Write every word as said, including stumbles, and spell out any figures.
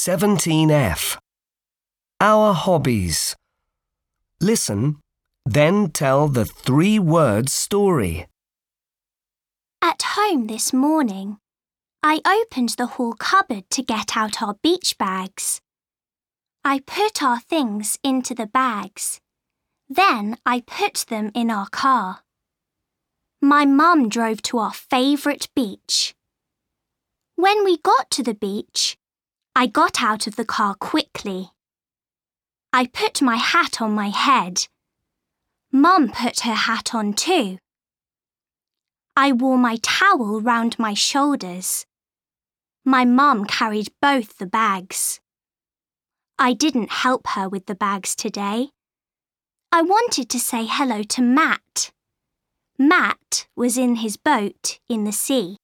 seventeen F. Our hobbies. Listen, then tell the three-word story. At home this morning, I opened the hall cupboard to get out our beach bags. I put our things into the bags. Then I put them in our car. My mum drove to our favourite beach. When we got to the beach, I got out of the car quickly. I put my hat on my head. Mum put her hat on too. I wore my towel round my shoulders. My mum carried both the bags. I didn't help her with the bags today. I wanted to say hello to Matt. Matt was in his boat in the sea.